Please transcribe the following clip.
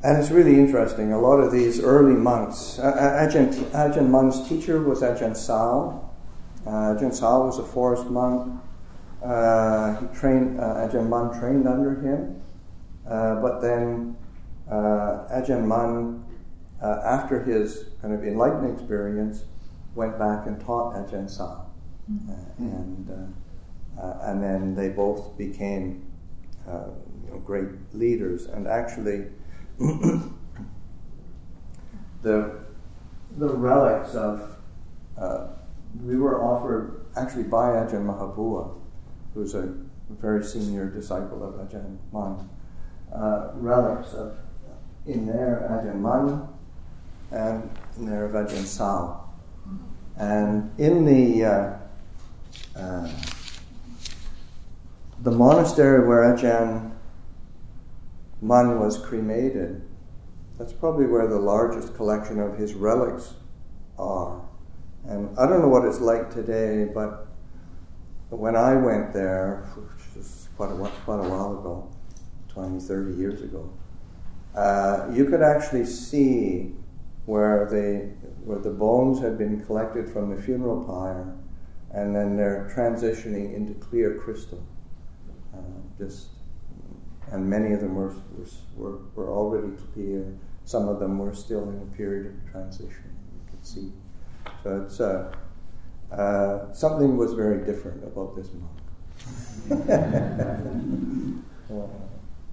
And it's really interesting. A lot of these early monks, Ajahn Mun's teacher was Ajahn Sao. Ajahn Sao was a forest monk. Ajahn Mun trained under him. But then Ajahn Mun, after his kind of enlightened experience, went back and taught Ajahn Sao. And then they both became great leaders. And actually, the relics of we were offered actually by Ajahn Mahabua, who's a very senior disciple of Ajahn Mun, relics of in there Ajahn Mun and in there of Ajahn Sao. And in the monastery where Ajahn Mun was cremated, that's probably where the largest collection of his relics are. And I don't know what it's like today, but when I went there, which was quite a while ago, 20, 30 years ago, you could actually see where the bones had been collected from the funeral pyre, and then they're transitioning into clear crystal. And many of them were already clear. Some of them were still in a period of transition. You could see. So it's something was very different about this monk.